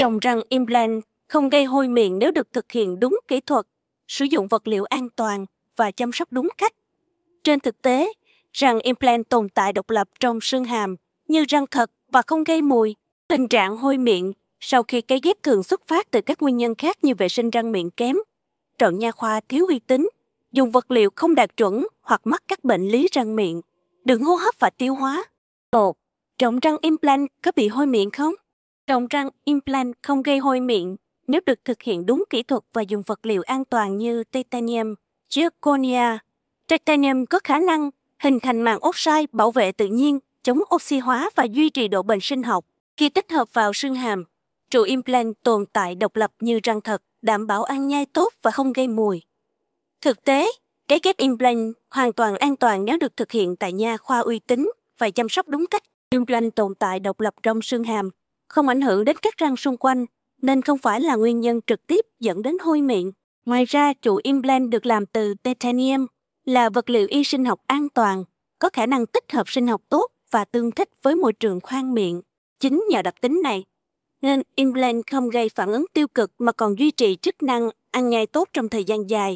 Trồng răng implant không gây hôi miệng nếu được thực hiện đúng kỹ thuật, sử dụng vật liệu an toàn và chăm sóc đúng cách. Trên thực tế, răng implant tồn tại độc lập trong xương hàm như răng thật và không gây mùi. Tình trạng hôi miệng sau khi cấy ghép thường xuất phát từ các nguyên nhân khác như vệ sinh răng miệng kém, trận nha khoa thiếu uy tín, dùng vật liệu không đạt chuẩn hoặc mắc các bệnh lý răng miệng, đường hô hấp và tiêu hóa. 1. Trồng răng implant có bị hôi miệng không? Trồng răng implant không gây hôi miệng nếu được thực hiện đúng kỹ thuật và dùng vật liệu an toàn như titanium, zirconia. Titanium có khả năng hình thành màng oxide bảo vệ tự nhiên, chống oxy hóa và duy trì độ bền sinh học. Khi tích hợp vào xương hàm, trụ implant tồn tại độc lập như răng thật, đảm bảo ăn nhai tốt và không gây mùi. Thực tế, cấy ghép implant hoàn toàn an toàn nếu được thực hiện tại nha khoa uy tín và chăm sóc đúng cách. Implant tồn tại độc lập trong xương hàm, không ảnh hưởng đến các răng xung quanh, nên không phải là nguyên nhân trực tiếp dẫn đến hôi miệng. Ngoài ra, trụ implant được làm từ titanium, là vật liệu y sinh học an toàn, có khả năng tích hợp sinh học tốt và tương thích với môi trường khoang miệng. Chính nhờ đặc tính này, nên implant không gây phản ứng tiêu cực mà còn duy trì chức năng ăn nhai tốt trong thời gian dài.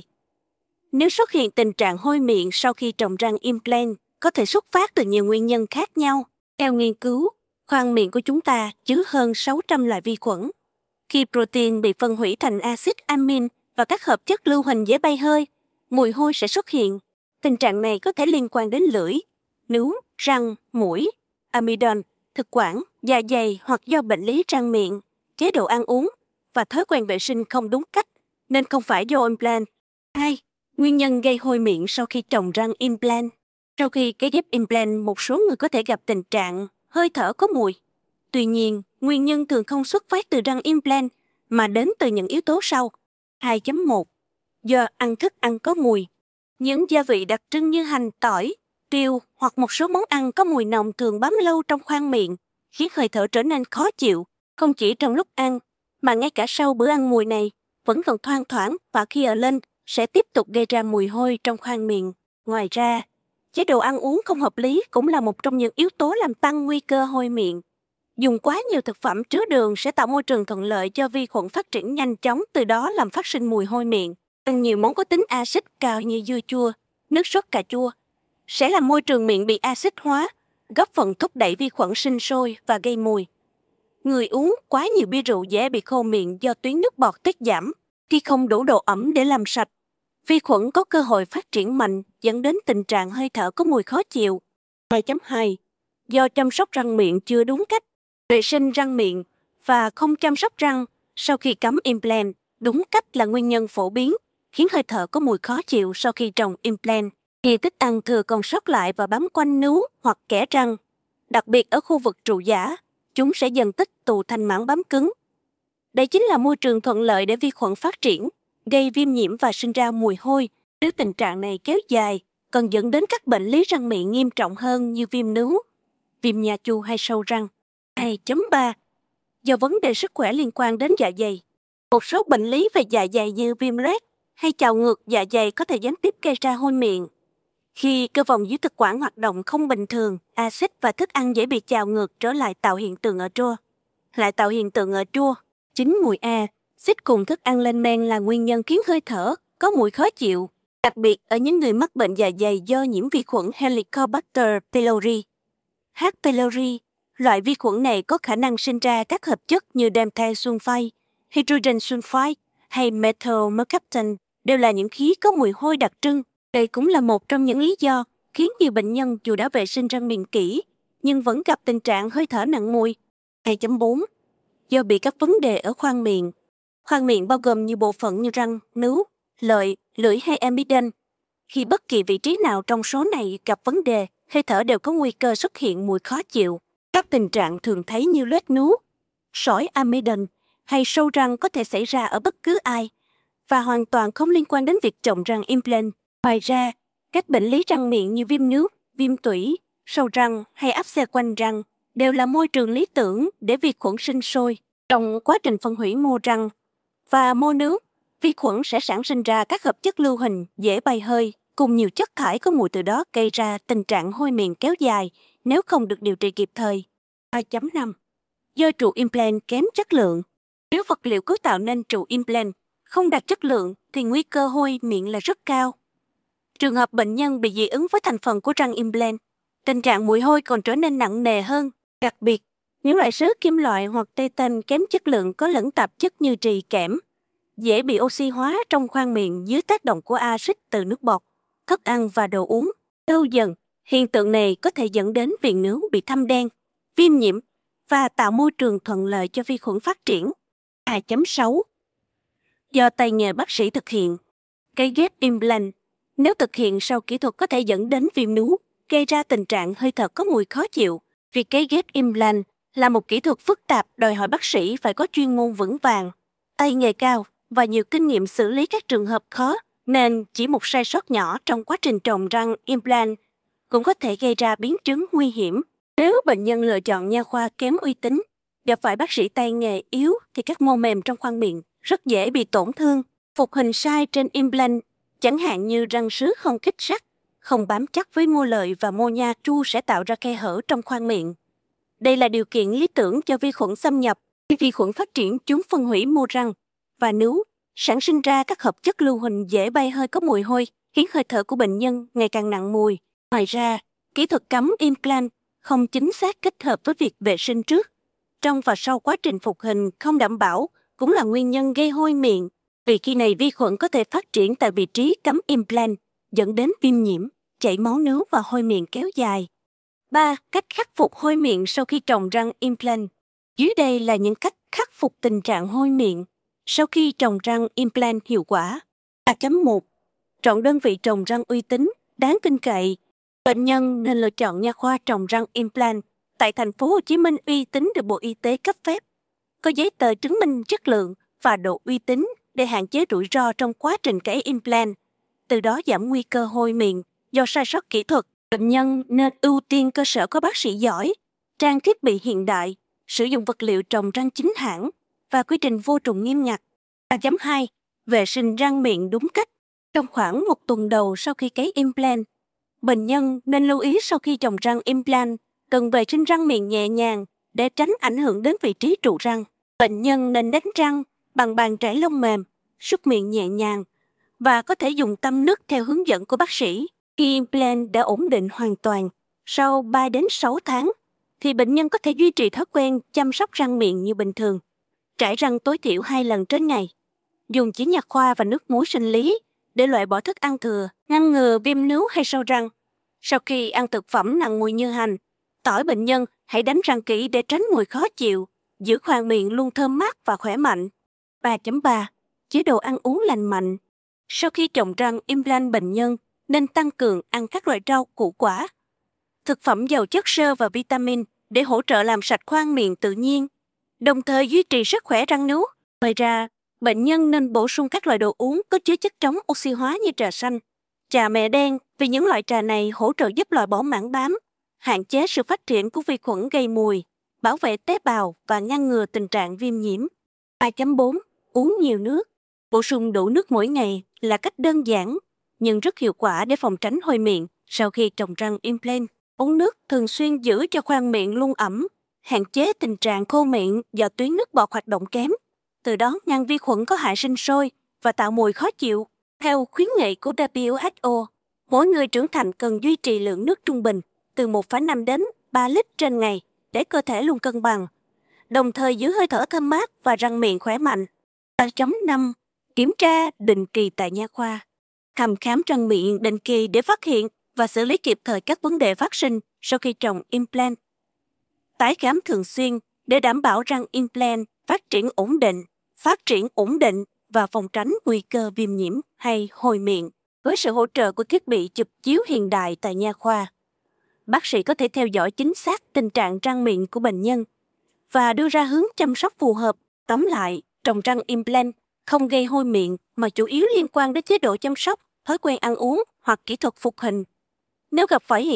Nếu xuất hiện tình trạng hôi miệng sau khi trồng răng implant, có thể xuất phát từ nhiều nguyên nhân khác nhau. Theo nghiên cứu, khoang miệng của chúng ta chứa hơn 600 loại vi khuẩn. Khi protein bị phân hủy thành axit amin và các hợp chất lưu huỳnh dễ bay hơi, mùi hôi sẽ xuất hiện. Tình trạng này có thể liên quan đến lưỡi, nướu, răng, mũi, amidon, thực quản, dạ dày hoặc do bệnh lý răng miệng, chế độ ăn uống và thói quen vệ sinh không đúng cách, nên không phải do implant. 2. Nguyên nhân gây hôi miệng sau khi trồng răng implant. Sau khi cấy ghép implant, một số người có thể gặp tình trạng hơi thở có mùi. Tuy nhiên, nguyên nhân thường không xuất phát từ răng implant mà đến từ những yếu tố sau. 2.1. Do ăn thức ăn có mùi. Những gia vị đặc trưng như hành, tỏi, tiêu hoặc một số món ăn có mùi nồng thường bám lâu trong khoang miệng, khiến hơi thở trở nên khó chịu, không chỉ trong lúc ăn, mà ngay cả sau bữa ăn mùi này vẫn còn thoang thoảng và khi ở lên sẽ tiếp tục gây ra mùi hôi trong khoang miệng. Ngoài ra, chế độ ăn uống không hợp lý cũng là một trong những yếu tố làm tăng nguy cơ hôi miệng. Dùng quá nhiều thực phẩm chứa đường sẽ tạo môi trường thuận lợi cho vi khuẩn phát triển nhanh chóng, từ đó làm phát sinh mùi hôi miệng. Ăn nhiều món có tính axit cao như dưa chua, nước sốt cà chua sẽ làm môi trường miệng bị axit hóa, góp phần thúc đẩy vi khuẩn sinh sôi và gây mùi. Người uống quá nhiều bia rượu dễ bị khô miệng do tuyến nước bọt tiết giảm khi không đủ độ ẩm để làm sạch. Vi khuẩn có cơ hội phát triển mạnh dẫn đến tình trạng hơi thở có mùi khó chịu. 2.2. Do chăm sóc răng miệng chưa đúng cách. Vệ sinh răng miệng và không chăm sóc răng sau khi cắm implant đúng cách là nguyên nhân phổ biến khiến hơi thở có mùi khó chịu sau khi trồng implant. Khi thức ăn thừa còn sót lại và bám quanh nướu hoặc kẽ răng, đặc biệt ở khu vực trụ giả, chúng sẽ dần tích tụ thành mảng bám cứng. Đây chính là môi trường thuận lợi để vi khuẩn phát triển, gây viêm nhiễm và sinh ra mùi hôi. Nếu tình trạng này kéo dài, còn dẫn đến các bệnh lý răng miệng nghiêm trọng hơn như viêm nướu, viêm nha chu hay sâu răng. 2.3. Do vấn đề sức khỏe liên quan đến dạ dày. Một số bệnh lý về dạ dày như viêm loét hay trào ngược dạ dày có thể gián tiếp gây ra hôi miệng. Khi cơ vòng dưới thực quản hoạt động không bình thường, axit và thức ăn dễ bị trào ngược trở lại tạo hiện tượng ở trua. Chính mùi axit cùng thức ăn lên men là nguyên nhân khiến hơi thở có mùi khó chịu, đặc biệt ở những người mắc bệnh dạ dày do nhiễm vi khuẩn Helicobacter pylori. H. pylori, loại vi khuẩn này có khả năng sinh ra các hợp chất như dimethyl sulfide, hydrogen sulfide hay methyl mercaptan, đều là những khí có mùi hôi đặc trưng. Đây cũng là một trong những lý do khiến nhiều bệnh nhân dù đã vệ sinh răng miệng kỹ, nhưng vẫn gặp tình trạng hơi thở nặng mùi. 2.4. Do bị các vấn đề ở khoang miệng. Khoang miệng bao gồm nhiều bộ phận như răng, nướu, lợi, lưỡi hay amidon. Khi bất kỳ vị trí nào trong số này gặp vấn đề, hơi thở đều có nguy cơ xuất hiện mùi khó chịu. Các tình trạng thường thấy như loét nướu, sỏi amidon hay sâu răng có thể xảy ra ở bất cứ ai và hoàn toàn không liên quan đến việc trồng răng implant. Ngoài ra, các bệnh lý răng miệng như viêm nước, viêm tủy, sâu răng hay áp xe quanh răng đều là môi trường lý tưởng để vi khuẩn sinh sôi. Trong quá trình phân hủy mô răng và mô nước, vi khuẩn sẽ sản sinh ra các hợp chất lưu huỳnh dễ bay hơi cùng nhiều chất thải có mùi, từ đó gây ra tình trạng hôi miệng kéo dài nếu không được điều trị kịp thời. 2.5. Do trụ implant kém chất lượng. Nếu vật liệu cấu tạo nên trụ implant không đạt chất lượng thì nguy cơ hôi miệng là rất cao. Trường hợp bệnh nhân bị dị ứng với thành phần của răng implant, tình trạng mùi hôi còn trở nên nặng nề hơn. Đặc biệt, những loại sứ kim loại hoặc titan kém chất lượng có lẫn tạp chất như trì, kẽm, dễ bị oxy hóa trong khoang miệng dưới tác động của axit từ nước bọt, thức ăn và đồ uống. Lâu dần, hiện tượng này có thể dẫn đến viền nướu bị thâm đen, viêm nhiễm và tạo môi trường thuận lợi cho vi khuẩn phát triển. 2.6. Do tay nghề bác sĩ thực hiện, cấy ghép implant nếu thực hiện sau kỹ thuật có thể dẫn đến viêm nướu, gây ra tình trạng hơi thở có mùi khó chịu. Việc cấy ghép implant là một kỹ thuật phức tạp đòi hỏi bác sĩ phải có chuyên môn vững vàng, tay nghề cao và nhiều kinh nghiệm xử lý các trường hợp khó, nên chỉ một sai sót nhỏ trong quá trình trồng răng implant cũng có thể gây ra biến chứng nguy hiểm. Nếu bệnh nhân lựa chọn nha khoa kém uy tín, gặp phải bác sĩ tay nghề yếu thì các mô mềm trong khoang miệng rất dễ bị tổn thương. Phục hình sai trên implant, chẳng hạn như răng sứ không kích sắt, không bám chắc với mô lợi và mô nha tru sẽ tạo ra khe hở trong khoang miệng. Đây là điều kiện lý tưởng cho vi khuẩn xâm nhập. Khi vi khuẩn phát triển, chúng phân hủy mô răng và nướu, sản sinh ra các hợp chất lưu huỳnh dễ bay hơi có mùi hôi, khiến hơi thở của bệnh nhân ngày càng nặng mùi. Ngoài ra, kỹ thuật cắm implant không chính xác kết hợp với việc vệ sinh trước, trong và sau quá trình phục hình không đảm bảo cũng là nguyên nhân gây hôi miệng. Vì khi này vi khuẩn có thể phát triển tại vị trí cắm implant, dẫn đến viêm nhiễm, chảy máu nướu và hôi miệng kéo dài. 3. Cách khắc phục hôi miệng sau khi trồng răng implant. Dưới đây là những cách khắc phục tình trạng hôi miệng sau khi trồng răng implant hiệu quả. 3.1. Chọn đơn vị trồng răng uy tín, đáng tin cậy. Bệnh nhân nên lựa chọn nha khoa trồng răng implant tại thành phố Hồ Chí Minh uy tín được Bộ Y tế cấp phép, có giấy tờ chứng minh chất lượng và độ uy tín để hạn chế rủi ro trong quá trình cấy implant, từ đó giảm nguy cơ hôi miệng do sai sót kỹ thuật. Bệnh nhân nên ưu tiên cơ sở có bác sĩ giỏi, trang thiết bị hiện đại, sử dụng vật liệu trồng răng chính hãng và quy trình vô trùng nghiêm ngặt. 3.2. Vệ sinh răng miệng đúng cách. Trong khoảng 1 tuần đầu sau khi cấy implant, bệnh nhân nên lưu ý sau khi trồng răng implant cần vệ sinh răng miệng nhẹ nhàng để tránh ảnh hưởng đến vị trí trụ răng. Bệnh nhân nên đánh răng bằng bàn chải lông mềm, súc miệng nhẹ nhàng và có thể dùng tăm nước theo hướng dẫn của bác sĩ. Khi implant đã ổn định hoàn toàn, sau 3 đến 6 tháng, thì bệnh nhân có thể duy trì thói quen chăm sóc răng miệng như bình thường. Trải răng tối thiểu 2 lần trên ngày. Dùng chỉ nha khoa và nước muối sinh lý để loại bỏ thức ăn thừa, ngăn ngừa viêm nướu hay sâu răng. Sau khi ăn thực phẩm nặng mùi như hành, tỏi, bệnh nhân hãy đánh răng kỹ để tránh mùi khó chịu, giữ khoang miệng luôn thơm mát và khỏe mạnh. 3.3. Chế độ ăn uống lành mạnh. Sau khi trồng răng implant, bệnh nhân nên tăng cường ăn các loại rau củ quả, thực phẩm giàu chất xơ và vitamin để hỗ trợ làm sạch khoang miệng tự nhiên, đồng thời duy trì sức khỏe răng nướu. Ngoài ra, bệnh nhân nên bổ sung các loại đồ uống có chứa chất chống oxy hóa như trà xanh, trà mẹ đen, vì những loại trà này hỗ trợ giúp loại bỏ mảng bám, hạn chế sự phát triển của vi khuẩn gây mùi, bảo vệ tế bào và ngăn ngừa tình trạng viêm nhiễm. 2.4. Uống nhiều nước. Bổ sung đủ nước mỗi ngày là cách đơn giản nhưng rất hiệu quả để phòng tránh hôi miệng sau khi trồng răng implant. Uống nước thường xuyên giữ cho khoang miệng luôn ẩm, hạn chế tình trạng khô miệng do tuyến nước bọt hoạt động kém, từ đó ngăn vi khuẩn có hại sinh sôi và tạo mùi khó chịu. Theo khuyến nghị của WHO, mỗi người trưởng thành cần duy trì lượng nước trung bình từ 1,5 đến 3 lít trên ngày để cơ thể luôn cân bằng, đồng thời giữ hơi thở thơm mát và răng miệng khỏe mạnh. 3.5. Kiểm tra định kỳ tại nha khoa. Thăm khám răng miệng định kỳ để phát hiện và xử lý kịp thời các vấn đề phát sinh sau khi trồng implant. Tái khám thường xuyên để đảm bảo răng implant phát triển ổn định và phòng tránh nguy cơ viêm nhiễm hay hôi miệng. Với sự hỗ trợ của thiết bị chụp chiếu hiện đại tại nha khoa, bác sĩ có thể theo dõi chính xác tình trạng răng miệng của bệnh nhân và đưa ra hướng chăm sóc phù hợp. Tóm lại, trồng răng implant không gây hôi miệng mà chủ yếu liên quan đến chế độ chăm sóc, thói quen ăn uống hoặc kỹ thuật phục hình. Nếu gặp phải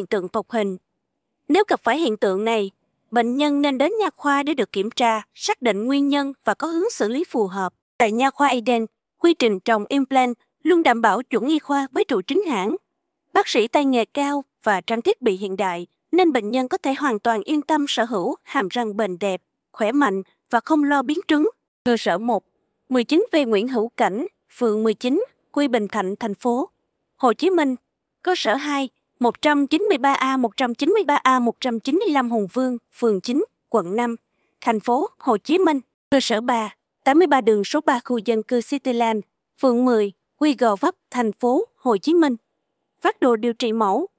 hiện tượng này, bệnh nhân nên đến nha khoa để được kiểm tra, xác định nguyên nhân và có hướng xử lý phù hợp. Tại nha khoa Eden, quy trình trồng implant luôn đảm bảo chuẩn y khoa với trụ chính hãng, bác sĩ tay nghề cao và trang thiết bị hiện đại, nên bệnh nhân có thể hoàn toàn yên tâm sở hữu hàm răng bền đẹp, khỏe mạnh và không lo biến chứng. Cơ sở 1, 19V Nguyễn Hữu Cảnh, phường 19, Quy Bình Thạnh, thành phố Hồ Chí Minh. Cơ sở 2, 193A, 193A, 195 Hùng Vương, phường 9, quận 5, thành phố Hồ Chí Minh. Cơ sở 3, 83 đường số 3 khu dân cư Cityland, phường 10, Quy Gò Vấp, thành phố Hồ Chí Minh. Phác đồ điều trị mẫu